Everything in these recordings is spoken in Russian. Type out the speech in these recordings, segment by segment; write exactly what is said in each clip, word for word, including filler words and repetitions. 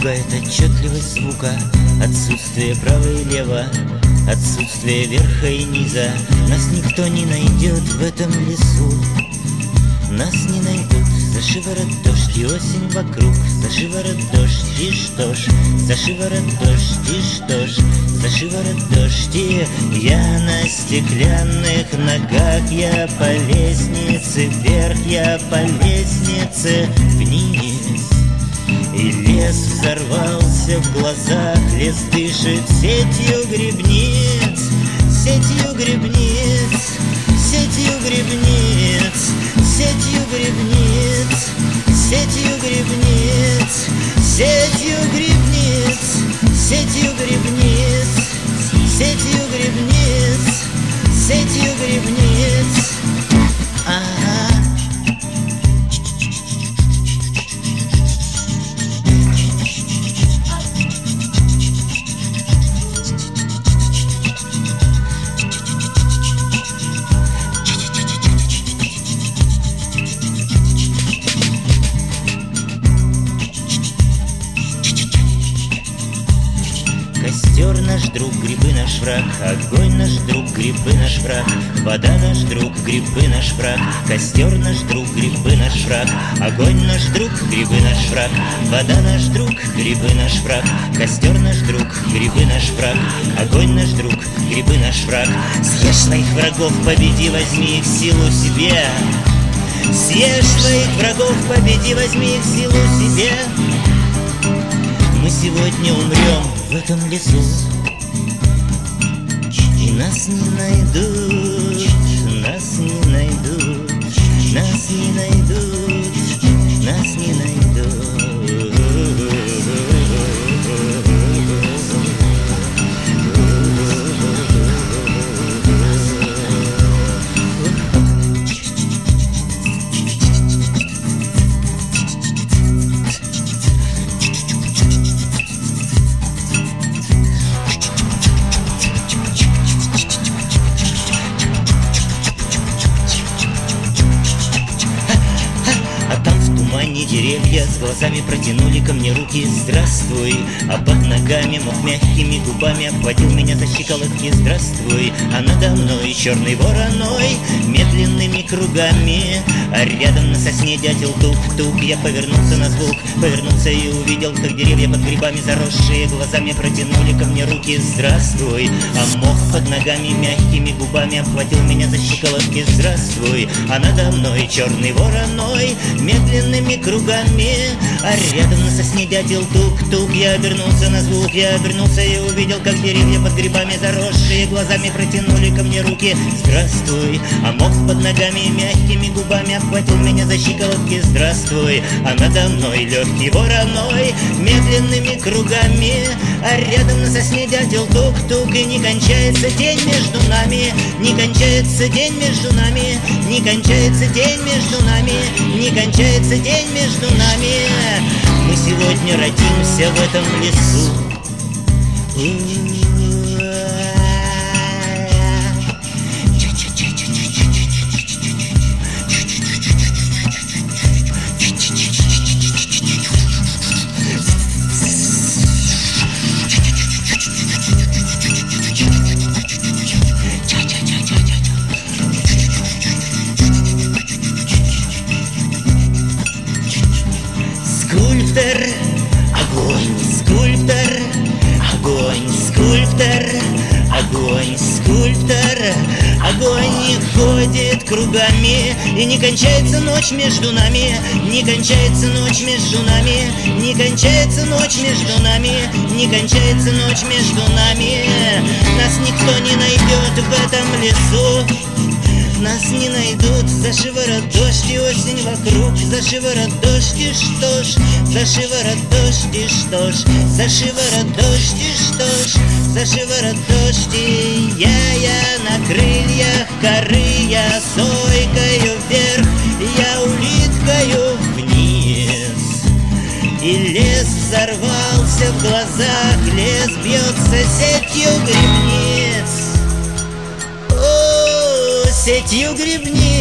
Пугает отчетливость звука, отсутствие права и лева, отсутствие верха и низа. Нас никто не найдет в этом лесу, нас не найдут. За шиворот дождь и осень вокруг, за шиворот дождь и что ж, за шиворот дождь и что ж, за шиворот дождь. И я на стеклянных ногах, я по лестнице вверх, я по лестнице вниз. И лес взорвался в глазах, лес дышит сетью грибниц, сетью грибниц, сетью грибниц, сетью грибниц, сетью грибниц, сетью грибниц, сетью грибниц, сетью грибниц, сетью грибниц. Ага. Костер наш друг, грибы наш враг, огонь наш друг, грибы наш враг, вода наш друг, грибы наш враг, костер наш друг, грибы наш враг, огонь наш друг, грибы наш враг, вода наш друг, грибы наш враг, костер наш друг, грибы наш враг, огонь наш друг, грибы наш враг. Съешь своих врагов, победи, возьми их в силу себе. Съешь своих врагов, победи, возьми их в силу себе. Мы сегодня умрем в этом лесу, и нас не найдут, нас не найдут, нас не найдут, нас не найдут. Деревья с глазами протянули ко мне руки. Здравствуй, а под ногами мох мягкими губами обхватил меня за щиколотки. Здравствуй, а надо мной черный вороной медленными кругами, а рядом на сосне дятел тук-тук. Я повернулся на звук, повернулся и увидел, как деревья под грибами заросшие глазами протянули ко мне руки. Здравствуй, а мох под ногами мягкими губами обхватил меня за щиколотки. Здравствуй, а надо мной черный вороной медленными кругами, а рядом на сосне дятел тук-тук. Я обернулся на звук, я обернулся и увидел, как деревья под грибами заросшие глазами протянули ко мне руки. Здравствуй, а мох под ногами мягкими губами обхватил меня за щиколотки. Здравствуй, а надо мной легкий вороной медленными кругами, а рядом на сосне дятел тук-тук. И не кончается день между нами, не кончается день между нами, не кончается день между нами, не кончается день между нами. Мы сегодня родимся в этом лесу. Скульптор, огонь, скульптор, огонь, скульптор, огонь, скульптор, огонь ходит кругами, и не кончается ночь между нами, не кончается ночь между нами, не кончается ночь между нами, не кончается ночь между нами. Нас никто не найдет в этом лесу, нас не найдут. За шиворот дождь и осень вокруг, за шиворот дождь и что ж, за шиворот дождь и что ж, за шиворот дождь и что ж, за шиворот дождь. И я, я на крыльях коры, я сойкаю вверх, я улиткаю вниз. И лес взорвался в глазах, лес бьется сетью грибниц. Сетью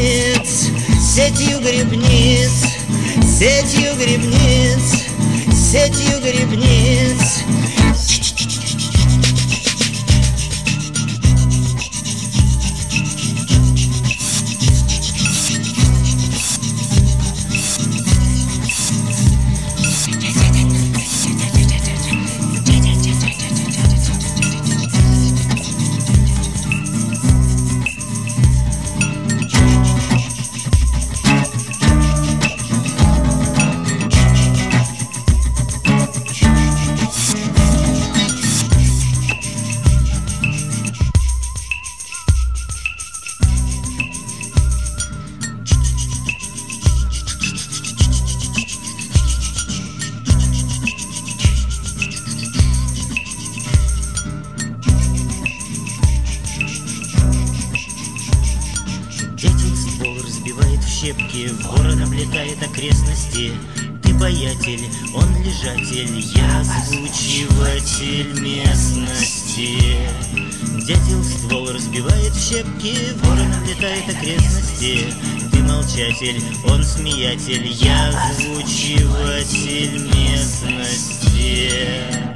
грибниц, сетью грибниц, сетью грибниц, сетью грибниц. Дятел ствол разбивает в щепки, ворон облетает окрестности. Ты боятель, он лежатель, я озвучиватель местности. Дятел ствол разбивает в щепки, ворон облетает окрестности. Ты молчатель, он смеятель, я озвучиватель местности.